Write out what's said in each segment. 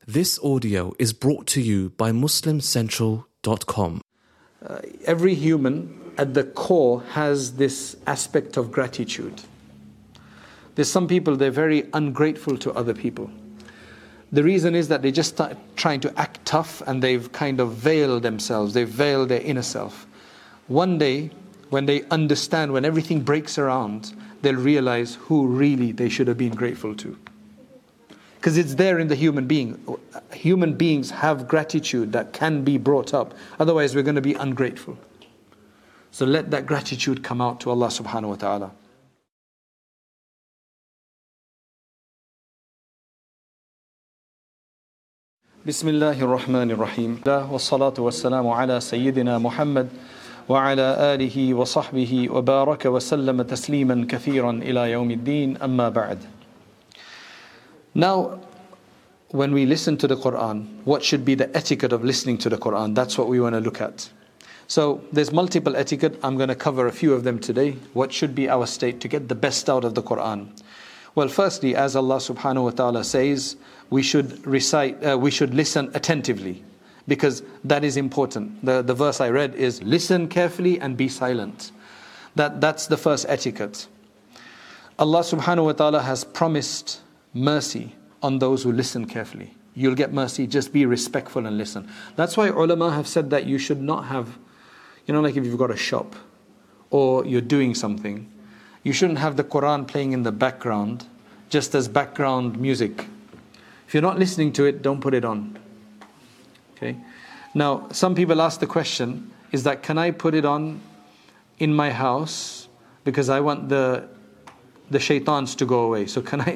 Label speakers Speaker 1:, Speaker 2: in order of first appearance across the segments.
Speaker 1: This audio is brought to you by MuslimCentral.com.
Speaker 2: Every human at the core has this aspect of gratitude. There's some people, they're very ungrateful to other people. The reason is that they just start trying to act tough and they've kind of veiled themselves, they've veiled their inner self. One day, when they understand, when everything breaks around, they'll realize who really they should have been grateful to. Because it's there in the human being. Human beings have gratitude that can be brought up. Otherwise we're going to be ungrateful. So let that gratitude come out to Allah subhanahu wa ta'ala. Bismillahir Rahmanir Rahim. Wassalatu wassalamu ala Sayyidina Muhammad wa ala alihi wa sahbihi wa baraka wa sallama tasliman kathiran ila yawmiddin, amma ba'd. Now, when we listen to the Quran, what should be the etiquette of listening to the Quran? That's what we want to look at. So there's multiple etiquette. I'm going to cover a few of them today. What should be our state to get the best out of the Quran? Well, firstly, as Allah subhanahu wa ta'ala says, we should listen attentively, because that is important. The verse I read is, listen carefully and be silent. That's the first etiquette. Allah subhanahu wa ta'ala has promised mercy on those who listen carefully. You'll get mercy, just be respectful and listen. That's why ulama have said that you should not have, like if you've got a shop or you're doing something, you shouldn't have the Quran playing in the background just as background music. If you're not listening to it, don't put it on. Okay. Now, some people ask the question, is that can I put it on in my house because I want the shaitans to go away? So can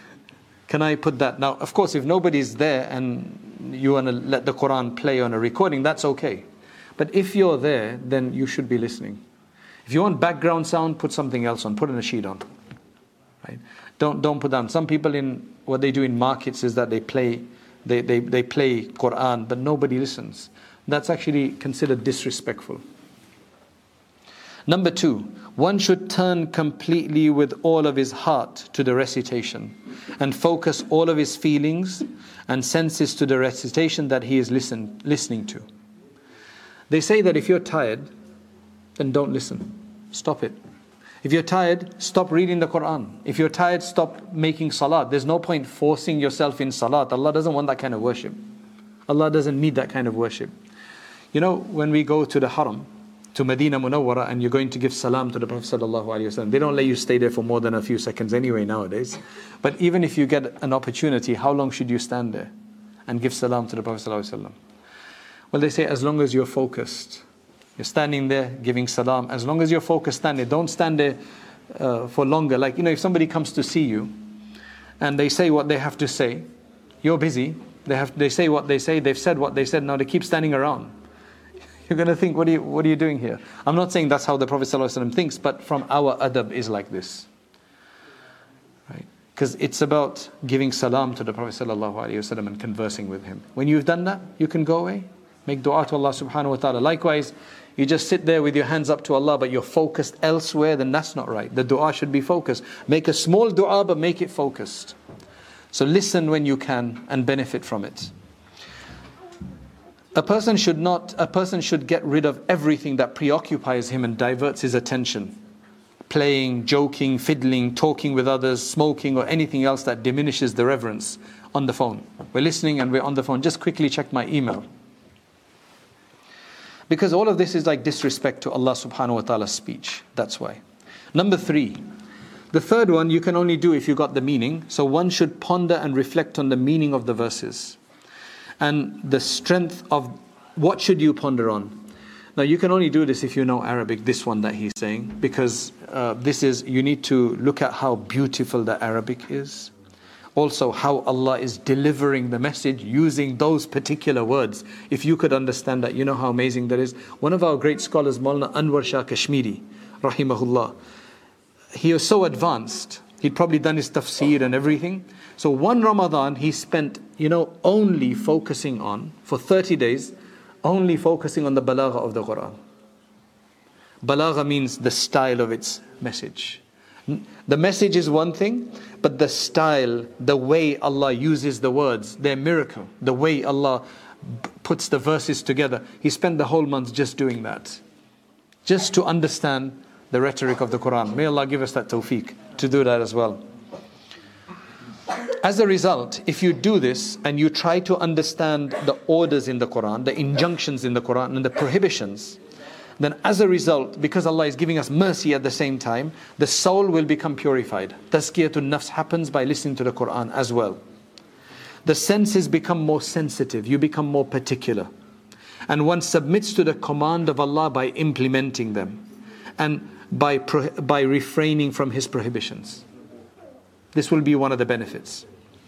Speaker 2: I put that? Now, of course, if nobody's there and you want to let the Quran play on a recording, that's okay. But if you're there, then you should be listening. If you want background sound, put something else on. Put a nasheed on. Right? Don't put down. Some people, what they do in markets is that they play Quran, but nobody listens. That's actually considered disrespectful. Number 2, one should turn completely with all of his heart to the recitation and focus all of his feelings and senses to the recitation that he is listening to. They say that if you're tired, then don't listen. Stop it. If you're tired, stop reading the Quran. If you're tired, stop making salat. There's no point forcing yourself in salat. Allah doesn't want that kind of worship. Allah doesn't need that kind of worship. When we go to the haram, to Medina Munawwara, and you're going to give salam to the Prophet ﷺ, they don't let you stay there for more than a few seconds anyway nowadays. But even if you get an opportunity, how long should you stand there and give salam to the Prophet ﷺ? Well, they say as long as you're focused. You're standing there giving salam. As long as you're focused, stand there. Don't stand there for longer. Like, if somebody comes to see you and they say what they have to say, you're busy. They say what they say. They've said what they said. Now they keep standing around. You're going to think, what are you doing here? I'm not saying that's how the Prophet ﷺ thinks, but from our adab is like this. Right? Because it's about giving salam to the Prophet ﷺ and conversing with him. When you've done that, you can go away. Make dua to Allah subhanahu wa ta'ala. Likewise, you just sit there with your hands up to Allah, but you're focused elsewhere, then that's not right. The dua should be focused. Make a small dua, but make it focused. So listen when you can and benefit from it. A person should get rid of everything that preoccupies him and diverts his attention. Playing, joking, fiddling, talking with others, smoking, or anything else that diminishes the reverence on the phone. We're listening and we're on the phone. Just quickly check my email. Because all of this is like disrespect to Allah subhanahu wa ta'ala's speech. That's why. Number 3. The third one you can only do if you got the meaning. So one should ponder and reflect on the meaning of the verses. And the strength of what should you ponder on. Now you can only do this if you know Arabic, this one that he's saying. Because you need to look at how beautiful the Arabic is. Also how Allah is delivering the message using those particular words. If you could understand that, you know how amazing that is. One of our great scholars, Maulana Anwar Shah Kashmiri, rahimahullah, he was so advanced. He'd probably done his tafsir and everything. So one Ramadan, he spent, only focusing on, for 30 days, only focusing on the balagha of the Quran. Balagha means the style of its message. The message is one thing, but the style, the way Allah uses the words, their miracle, the way Allah puts the verses together. He spent the whole month just doing that, just to understand the rhetoric of the Quran. May Allah give us that tawfiq to do that as well. As a result, if you do this and you try to understand the orders in the Quran, the injunctions in the Quran and the prohibitions, then as a result, because Allah is giving us mercy at the same time, the soul will become purified. Tazkiyatun nafs happens by listening to the Quran as well. The senses become more sensitive, you become more particular. And one submits to the command of Allah by implementing them and by refraining from His prohibitions. This will be one of the benefits.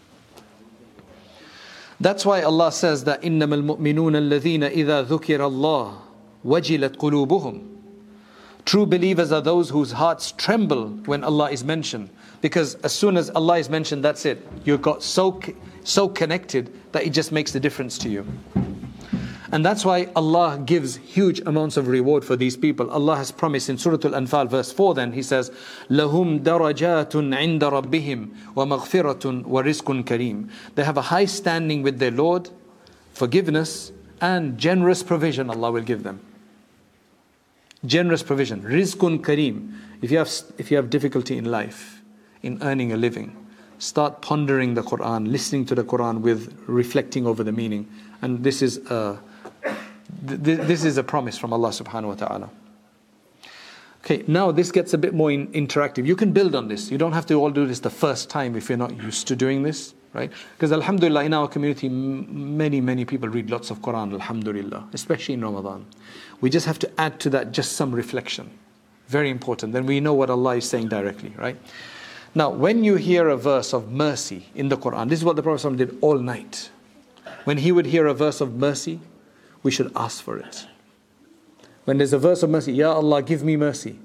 Speaker 2: That's why Allah says that إِنَّمَا الْمُؤْمِنُونَ الَّذِينَ إِذَا ذُكِرَ اللَّهُ وَجِلَتْ قُلُوبُهُمْ. True believers are those whose hearts tremble when Allah is mentioned. Because as soon as Allah is mentioned, that's it. You got so connected that it just makes the difference to you. And that's why Allah gives huge amounts of reward for these people. Allah has promised in Surah Al-Anfal verse 4 then, He says, لَهُمْ دَرَجَاتٌ عِنْدَ رَبِّهِمْ وَمَغْفِرَةٌ وَرِزْقٌ كَرِيمٌ. They have a high standing with their Lord, forgiveness and generous provision Allah will give them. Generous provision, rizqun kareem. If you have difficulty in life, in earning a living, start pondering the Quran, listening to the Quran with reflecting over the meaning. And this is a promise from Allah subhanahu wa ta'ala. Okay, now this gets a bit more interactive. You can build on this. You don't have to all do this the first time if you're not used to doing this, right? Because alhamdulillah, in our community, many people read lots of Quran, alhamdulillah, especially in Ramadan. We just have to add to that just some reflection. Very important. Then we know what Allah is saying directly, right? Now, when you hear a verse of mercy in the Quran, this is what the Prophet ﷺ did all night. When he would hear a verse of mercy, we should ask for it. When there's a verse of mercy, Ya Allah, give me mercy.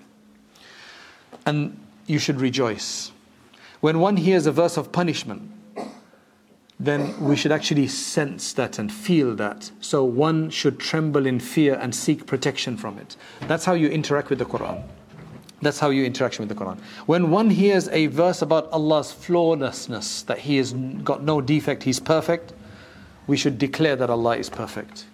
Speaker 2: And you should rejoice. When one hears a verse of punishment, then we should actually sense that and feel that. So one should tremble in fear and seek protection from it. That's how you interact with the Quran. That's how you interact with the Quran. When one hears a verse about Allah's flawlessness, that He has got no defect, He's perfect, we should declare that Allah is perfect.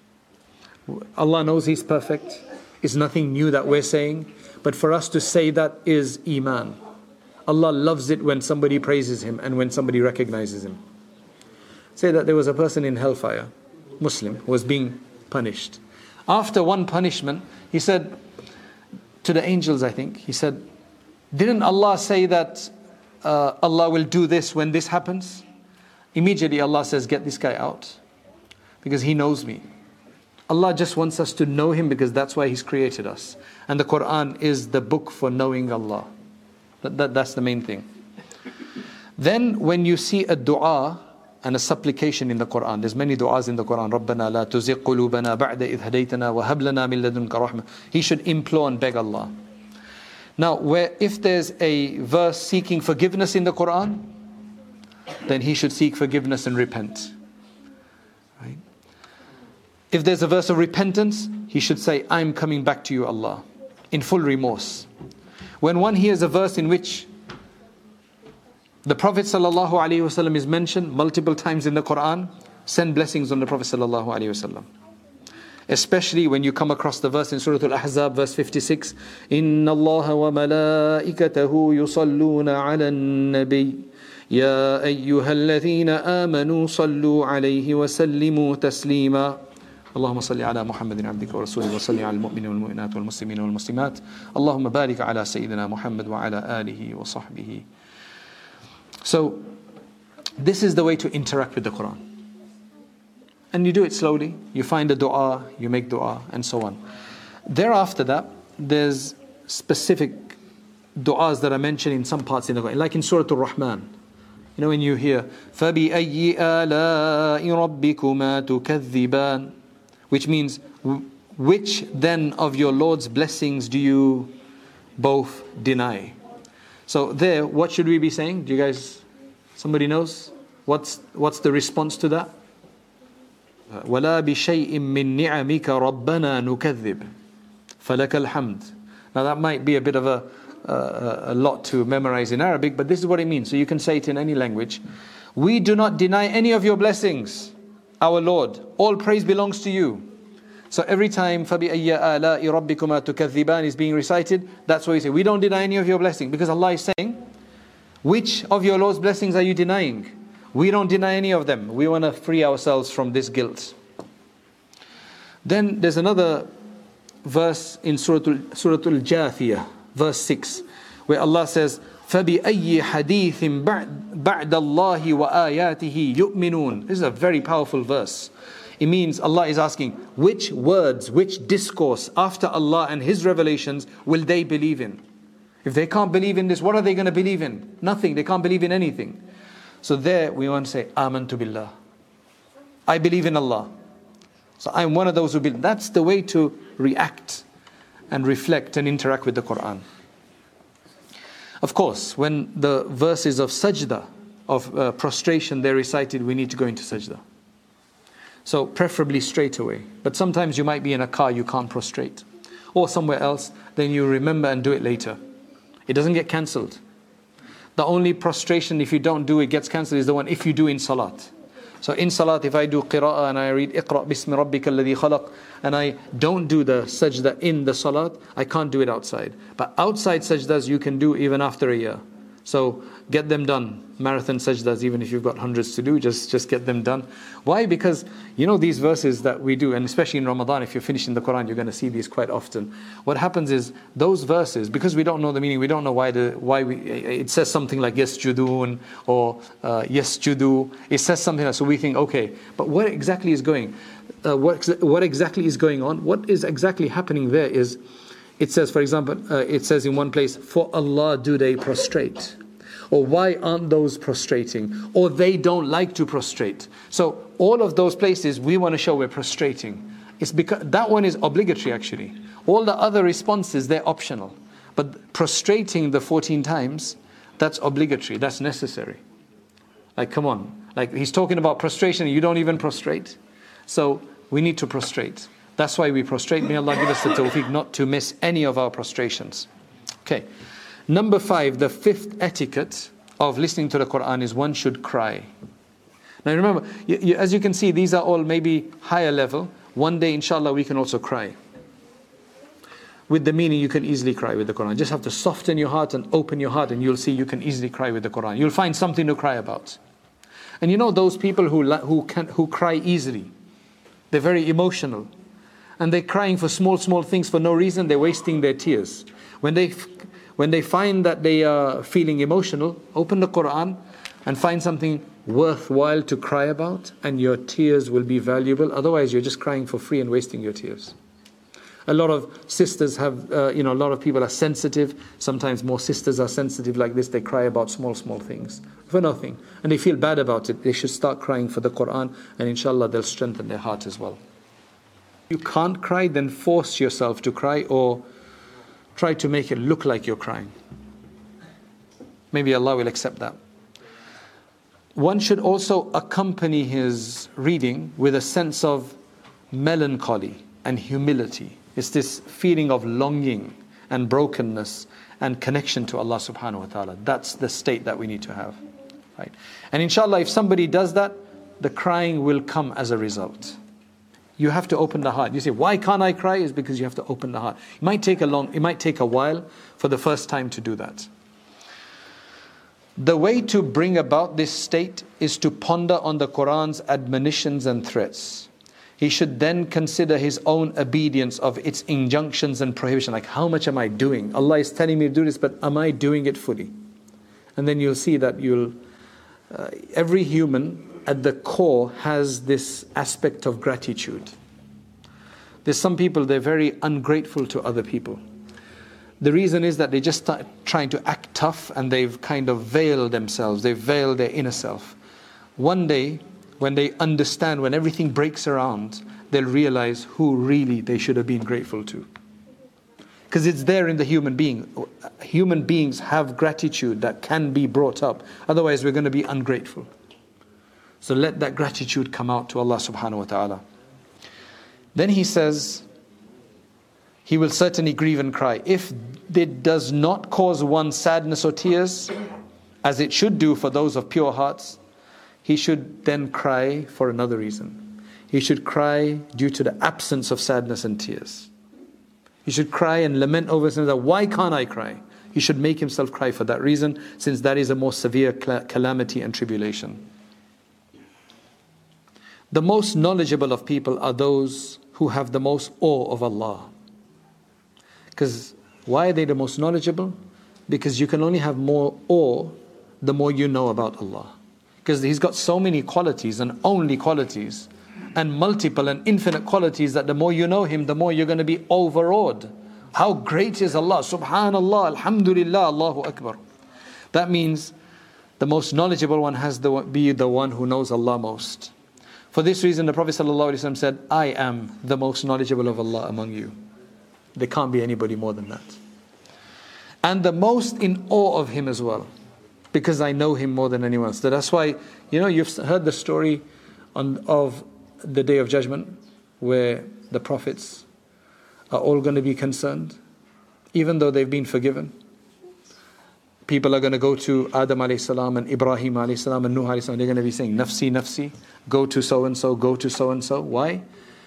Speaker 2: Allah knows He's perfect. It's nothing new that we're saying. But for us to say that is Iman. Allah loves it when somebody praises Him and when somebody recognizes Him. Say that there was a person in hellfire, Muslim, who was being punished. After one punishment, he said to the angels, I think, he said, didn't Allah say that Allah will do this when this happens? Immediately Allah says, get this guy out, because he knows me. Allah just wants us to know Him because that's why He's created us. And the Quran is the book for knowing Allah. That's the main thing. Then when you see a dua and a supplication in the Quran, there's many du'as in the Quran. رَبَّنَا لَا تُزِغْ قُلُوبَنَا بَعْدَ إِذْ هَدَيْتَنَا وَهَبْ لَنَا مِن لَدُنْكَ رَحْمَةً. He should implore and beg Allah. Now, if there's a verse seeking forgiveness in the Quran, then he should seek forgiveness and repent. Right? If there's a verse of repentance, he should say, I'm coming back to you, Allah, in full remorse. When one hears a verse in which the Prophet ﷺ is mentioned multiple times in the Quran, send blessings on the Prophet ﷺ. Especially when you come across the verse in Surah Al-Ahzab, verse 56, إِنَّ اللَّهَ وَمَلَائِكَتَهُ يُصَلُّونَ عَلَى النَّبِيِّ يَا أَيُّهَا الَّذِينَ آمَنُوا صَلُّوا عَلَيْهِ وَسَلِّمُوا تَسْلِيمًا. اللهم صل على محمد عبدك ورسولك وصل على المؤمنين والمؤمنات والمسلمين والمسلمات اللهم بارك على سيدنا محمد وعلى آله وصحبه. So, this is the way to interact with the Quran. And you do it slowly. You find a dua, you make dua, and so on. Thereafter that, there's specific du'as that are mentioned in some parts in the Quran. Like in Surah Al-Rahman. You know when you hear, فَبِأَيِّ آلَاءِ رَبِّكُمَا تُكَذِّبَانِ, which means, which then of your Lord's blessings do you both deny? So there, what should we be saying? Do you guys, somebody knows? What's the response to that? وَلَا بِشَيْءٍ مِّن نِعَمِكَ رَبَّنَا نُكَذِّبْ فَلَكَ الْحَمْدِ. Now that might be a bit of a lot to memorize in Arabic, but this is what it means. So you can say it in any language. We do not deny any of your blessings, our Lord. All praise belongs to you. So every time فَبِأَيَّ آلَاءِ رَبِّكُمَا تُكَذِّبَانِ is being recited, that's what we say. We don't deny any of your blessings, because Allah is saying, which of your Lord's blessings are you denying? We don't deny any of them. We want to free ourselves from this guilt. Then there's another verse in Surah Al-Jathiyah, verse 6, where Allah says, فَبِأَيِّ حَدِيثٍ بَعْدَ اللَّهِ وَآيَاتِهِ يُؤْمِنُونَ. This is a very powerful verse. It means Allah is asking, which words, which discourse after Allah and His revelations will they believe in? If they can't believe in this, what are they going to believe in? Nothing. They can't believe in anything. So there we want to say, Amantu billah. I believe in Allah. So I'm one of those who believe. That's the way to react and reflect and interact with the Quran. Of course, when the verses of sajda, of prostration, they're recited, we need to go into sajda. So preferably straight away. But sometimes you might be in a car, you can't prostrate. Or somewhere else, then you remember and do it later. It doesn't get cancelled. The only prostration, if you don't do it, gets cancelled, is the one if you do in salat. So in salat, if I do qira'ah and I read Iqra' bismi rabbika alladhi khalaq, and I don't do the sajda in the salat, I can't do it outside. But outside sajdas you can do even after a year. So get them done. Marathon sajdas, even if you've got hundreds to do, just get them done. Why? Because you know these verses that we do, and especially in Ramadan, if you're finishing the Quran, you're going to see these quite often. What happens is those verses, because we don't know the meaning, we don't know why it says something like yasjudun or yasjudu. It says something like, so we think, okay, but what exactly is going on? What is exactly happening there is, it says, for example, it says in one place, for Allah do they prostrate? Or why aren't those prostrating? Or they don't like to prostrate. So all of those places we want to show we're prostrating. It's because that one is obligatory actually. All the other responses, they're optional. But prostrating the 14 times, that's obligatory, that's necessary. Like, come on. Like, he's talking about prostration, you don't even prostrate. So we need to prostrate. That's why we prostrate. May Allah give us the tawfiq not to miss any of our prostrations. Okay. Number 5, the 5th etiquette of listening to the Quran is one should cry. Now remember, as you can see, these are all maybe higher level. One day, inshallah, we can also cry. With the meaning, you can easily cry with the Quran. Just have to soften your heart and open your heart, and you'll see you can easily cry with the Quran. You'll find something to cry about. And you know those people who cry easily, they're very emotional. And they're crying for small things for no reason, they're wasting their tears. When they find that they are feeling emotional, open the Quran and find something worthwhile to cry about, and your tears will be valuable. Otherwise, you're just crying for free and wasting your tears. A lot of sisters have, a lot of people are sensitive. Sometimes more sisters are sensitive like this. They cry about small things for nothing. And they feel bad about it. They should start crying for the Quran, and inshallah they'll strengthen their heart as well. You can't cry, then force yourself to cry, or try to make it look like you're crying. Maybe Allah will accept that. One should also accompany his reading with a sense of melancholy and humility. It's this feeling of longing and brokenness and connection to Allah subhanahu wa ta'ala. That's the state that we need to have. Right? And inshallah, if somebody does that, the crying will come as a result. You have to open the heart. You say, why can't I cry? It's because you have to open the heart. It might take a while for the first time to do that. The way to bring about this state is to ponder on the Quran's admonitions and threats. He should then consider his own obedience of its injunctions and prohibition. Like, how much am I doing? Allah is telling me to do this, but am I doing it fully? And then you'll see that every human at the core has this aspect of gratitude. There's some people, they're very ungrateful to other people. The reason is that they just start trying to act tough, and they've kind of veiled themselves, they've veiled their inner self. One day, when they understand, when everything breaks around, they'll realize who really they should have been grateful to. Because it's there in the human being. Human beings have gratitude that can be brought up. Otherwise, we're going to be ungrateful. So let that gratitude come out to Allah subhanahu wa ta'ala. Then he says, he will certainly grieve and cry. If it does not cause one sadness or tears, as it should do for those of pure hearts, he should then cry for another reason. He should cry due to the absence of sadness and tears. He should cry and lament over something that, why can't I cry? He should make himself cry for that reason, since that is a more severe calamity and tribulation. The most knowledgeable of people are those who have the most awe of Allah. Because why are they the most knowledgeable? Because you can only have more awe the more you know about Allah. Because He's got so many qualities and only qualities and multiple and infinite qualities that the more you know Him, the more you're going to be overawed. How great is Allah? Subhanallah, Alhamdulillah, Allahu Akbar. That means the most knowledgeable one has to be the one who knows Allah most. For this reason, the Prophet ﷺ said, I am the most knowledgeable of Allah among you. There can't be anybody more than that. And the most in awe of Him as well, because I know Him more than anyone else. That's why, you've heard the story of the Day of Judgment, where the prophets are all going to be concerned, even though they've been forgiven. People are going to go to Adam alayhi salam and Ibrahim alayhi salam and Nuh alayhi salam. They're going to be saying, Nafsi, Nafsi, go to so-and-so, go to so-and-so. Why?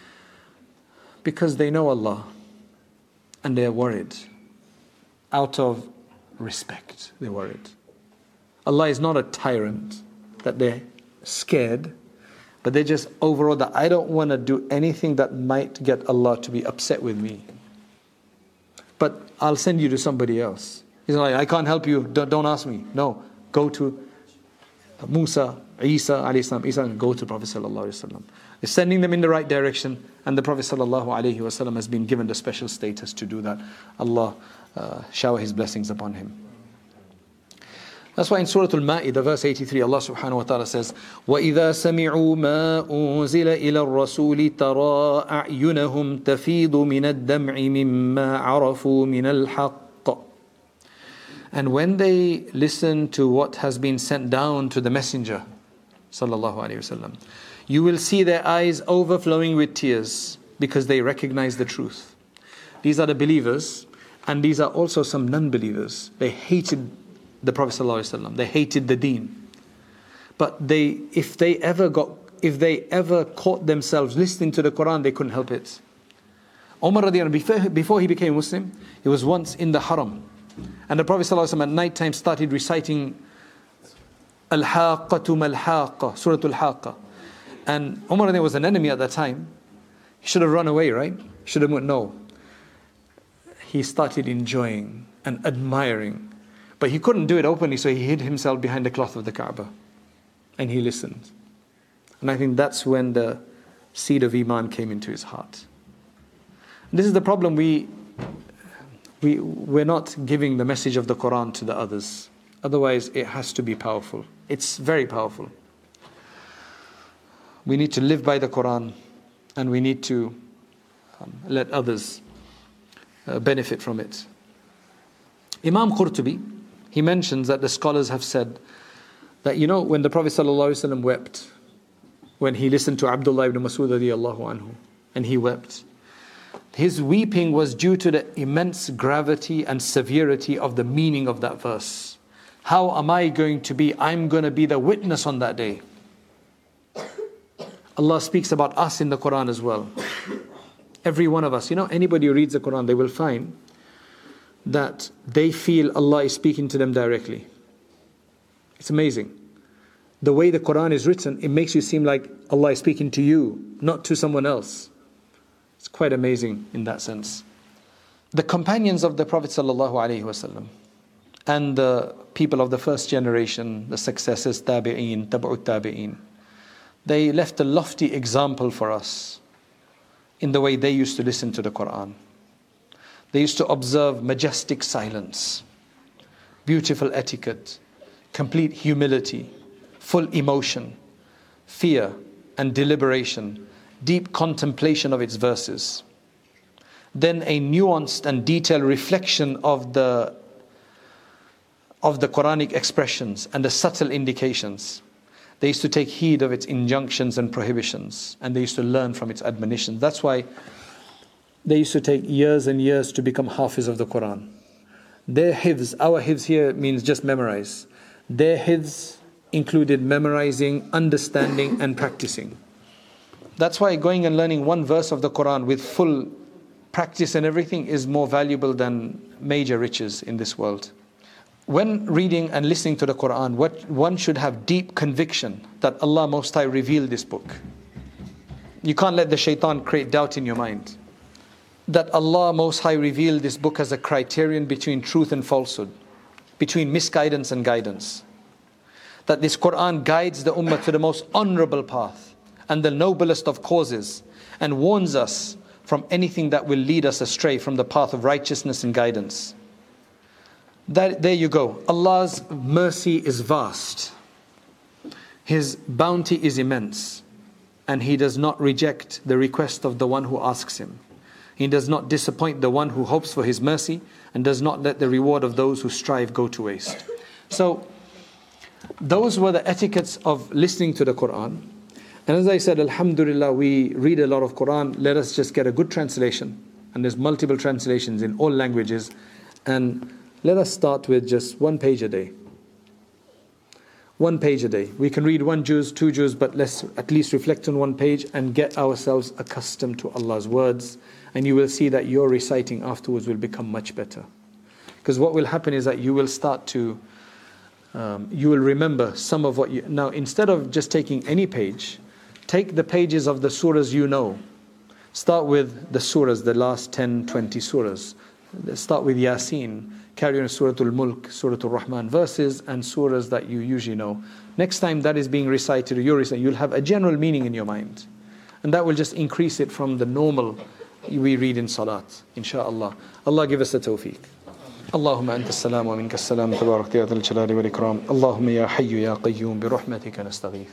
Speaker 2: Because they know Allah. And they're worried. Out of respect, they're worried. Allah is not a tyrant that they're scared, but they're just overall that I don't want to do anything that might get Allah to be upset with me. But I'll send you to somebody else. He's like, I can't help you, don't ask me. No, go to Musa, Isa alayhi salam. Isa, go to Prophet sallallahu alaihi wasallam. Is sending them in the right direction, and the Prophet sallallahu alaihi wasallam has been given the special status to do that. Allah shower His blessings upon him. That's why in Surah Al-Ma'idah, verse 83, Allah subhanahu wa ta'ala says, وَإِذَا سَمِعُوا مَا أُنزِلَ إِلَى الرَّسُولِ تَرَى أَعْيُنَهُمْ تَفِيضُ مِنَ الدَّمْعِ مِمَّا عَرَفُوا مِنَ الْحَقِّ. And when they listen to what has been sent down to the Messenger, sallallahu alaihi wasallam, you will see their eyes overflowing with tears because they recognize the truth. These are the believers, and these are also some non-believers. They hated the Prophet ﷺ. They hated the deen. But if they ever caught themselves listening to the Quran, they couldn't help it. Umar radiallahu anhu, before he became Muslim, he was once in the Haram. And the Prophet ﷺ at night time started reciting Al-Haqqatu Mal-Haqqa, Surah Al-Haqqa. And Umar was an enemy at that time. He should have run away, right? Should have no. He started enjoying and admiring. But he couldn't do it openly, so he hid himself behind the cloth of the Kaaba. And he listened. And I think that's when the seed of Iman came into his heart. And this is the problem. We're not giving the message of the Quran to the others. Otherwise, it has to be powerful. It's very powerful. We need to live by the Quran, and we need to let others benefit from it. Imam Qurtubi, he mentions that the scholars have said that, when the Prophet ﷺ wept, when he listened to Abdullah ibn Mas'ud radiyallahu anhu, and he wept, his weeping was due to the immense gravity and severity of the meaning of that verse. How am I going to be? I'm going to be the witness on that day. Allah speaks about us in the Quran as well. Every one of us, anybody who reads the Quran, they will find that they feel Allah is speaking to them directly. It's amazing. The way the Quran is written, it makes you seem like Allah is speaking to you, not to someone else. It's quite amazing in that sense. The companions of the Prophet ﷺ and the people of the first generation, the successors, tabi'een, tabu'ut tabi'een, they left a lofty example for us in the way they used to listen to the Quran. They used to observe majestic silence, beautiful etiquette, complete humility, full emotion, fear and deliberation, deep contemplation of its verses. Then a nuanced and detailed reflection of the Quranic expressions and the subtle indications. They used to take heed of its injunctions and prohibitions, and they used to learn from its admonitions. That's why They used to take years and years to become Hafiz of the Quran. Their hifz, our hifz here means just memorize. Their hifz included memorizing, understanding and practicing. That's why going and learning one verse of the Quran with full practice and everything is more valuable than major riches in this world. When reading and listening to the Quran, one should have deep conviction that Allah Most High revealed this book. You can't let the shaitan create doubt in your mind. That Allah Most High revealed this book as a criterion between truth and falsehood, between misguidance and guidance. That this Quran guides the ummah to the most honorable path and the noblest of causes, and warns us from anything that will lead us astray from the path of righteousness and guidance. There you go. Allah's mercy is vast. His bounty is immense. And He does not reject the request of the one who asks Him. He does not disappoint the one who hopes for His mercy, and does not let the reward of those who strive go to waste. So, those were the etiquettes of listening to the Quran. And as I said, alhamdulillah, we read a lot of Quran. Let us just get a good translation. And there's multiple translations in all languages. And let us start with just 1 page a day. 1 page a day. We can read 1 juz, 2 juz, but let's at least reflect on 1 page and get ourselves accustomed to Allah's words. And you will see that your reciting afterwards will become much better. Because what will happen is that you will start to, you will remember some of what you... Now, instead of just taking any page, take the pages of the surahs you know. Start with the surahs, the last 10, 20 surahs. Start with Yasin. Carry on Surah Al-Mulk, Surah Al-Rahman verses and surahs that you usually know. Next time that is being recited, you'll have a general meaning in your mind. And that will just increase it from the normal we read in Salat, inshaAllah. Allah give us the tawfiq. اللهم أنت السلام ومنك السلام تبارك يا ذا الجلال والإكرام اللهم يا حي يا قيوم برحمتك نستغيث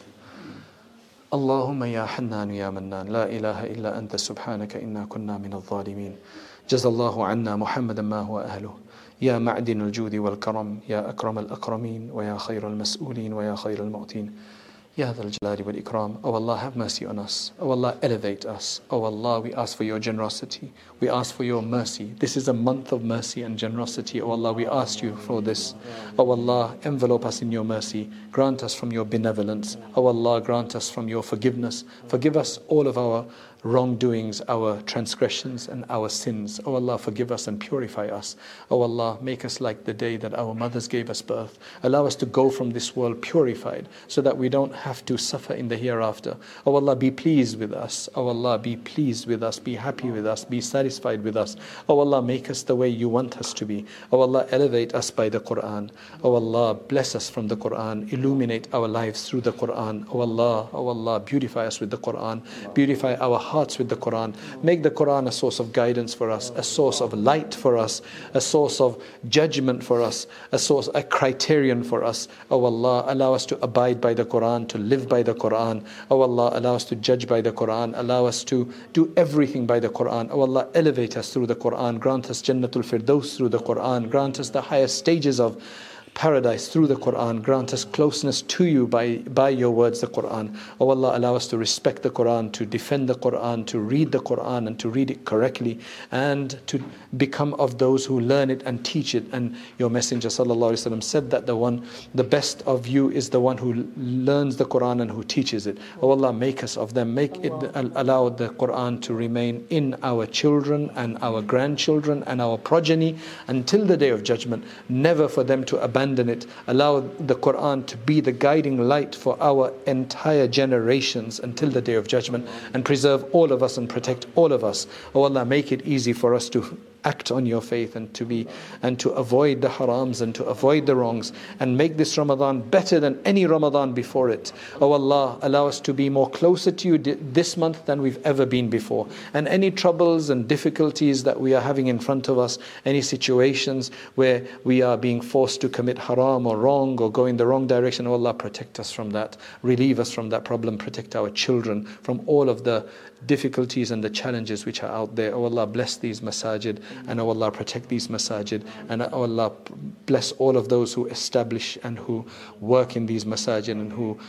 Speaker 2: اللهم يا حنان يا منان لا إله إلا أنت سبحانك إنا كنا من الظالمين جزا الله عنا محمدا ما هو أهله يا معدن الجود والكرم يا أكرم الأكرمين ويا خير المسؤولين ويا خير المعطين Ya Dhal Jalali wal Ikram. Oh Allah, have mercy on us. Oh Allah, elevate us. Oh Allah, we ask for your generosity. We ask for your mercy. This is a month of mercy and generosity. Oh Allah, we ask you for this. Oh Allah, envelope us in your mercy. Grant us from your benevolence. Oh Allah, grant us from your forgiveness. Forgive us all of our wrongdoings, our transgressions and our sins. Oh Allah, forgive us and purify us. Oh Allah, make us like the day that our mothers gave us birth. Allow us to go from this world purified so that we don't have to suffer in the hereafter. Oh Allah, be pleased with us. Oh Allah, be pleased with us. Be happy with us. Be satisfied with us. Oh Allah, make us the way you want us to be. Oh Allah, elevate us by the Quran. Oh Allah, bless us from the Quran. Illuminate our lives through the Quran. Oh Allah, beautify us with the Quran. Beautify our hearts with the Quran. Make the Quran a source of guidance for us, a source of light for us, a source of judgment for us, a criterion for us. Oh Allah, allow us to abide by the Quran, to live by the Quran. Oh Allah, allow us to judge by the Quran. Allow us to do everything by the Quran. Oh Allah, elevate us through the Quran. Grant us Jannatul Firdaus through the Quran. Grant us the highest stages of paradise through the Quran. Grant us closeness to you by your words, the Quran. Oh Allah, allow us to respect the Quran, to defend the Quran, to read the Quran and to read it correctly, and to become of those who learn it and teach it. And your Messenger sallallahu alaihi wasallam said that the best of you is the one who learns the Quran and who teaches it. Oh Allah, make us of them. Allow the Quran to remain in our children and our grandchildren and our progeny until the day of judgment. Never for them to abandon it. Allow the Quran to be the guiding light for our entire generations until the day of judgment, and preserve all of us and protect all of us. Oh Allah, make it easy for us to act on your faith and to avoid the harams and to avoid the wrongs, and make this Ramadan better than any Ramadan before it. Oh Allah, allow us to be more closer to you this month than we've ever been before. And any troubles and difficulties that we are having in front of us, any situations where we are being forced to commit haram or wrong or go in the wrong direction, oh Allah, protect us from that. Relieve us from that problem. Protect our children from all of the difficulties and the challenges which are out there. Oh Allah, bless these masajid, and oh Allah, protect these masajid, and oh Allah, bless all of those who establish and who work in these masajid and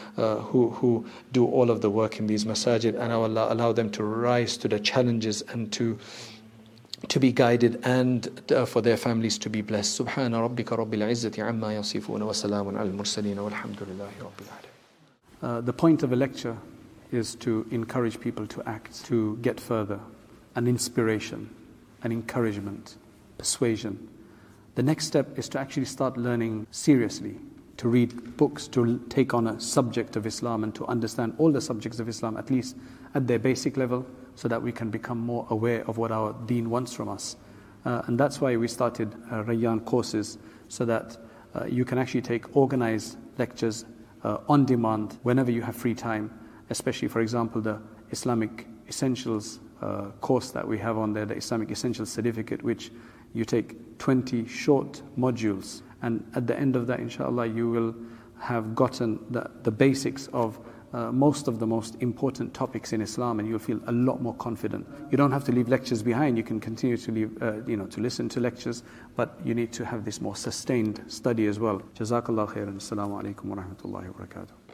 Speaker 2: who do all of the work in these masajid, and oh Allah, allow them to rise to the challenges and to to be guided and for their families to be blessed. Subhana rabbika rabbil izzati amma yasifun wa salamun al mursaleen walhamdulillahi rabbil alamin.
Speaker 3: The point of a lecture is to encourage people to act, to get further, an inspiration, an encouragement, persuasion. The next step is to actually start learning seriously, to read books, to take on a subject of Islam and to understand all the subjects of Islam, at least at their basic level, so that we can become more aware of what our deen wants from us. And that's why we started Rayyan courses, so that you can actually take organized lectures on demand whenever you have free time, especially, for example, the Islamic Essentials course that we have on there, the Islamic Essentials Certificate, which you take 20 short modules, and at the end of that, inshallah, you will have gotten the basics of most of the most important topics in Islam, and you'll feel a lot more confident. You don't have to leave lectures behind. You can continue to leave, to listen to lectures, but you need to have this more sustained study as well. Jazakallah khairan. Assalamu alaikum wa rahmatullahi wa barakatuh.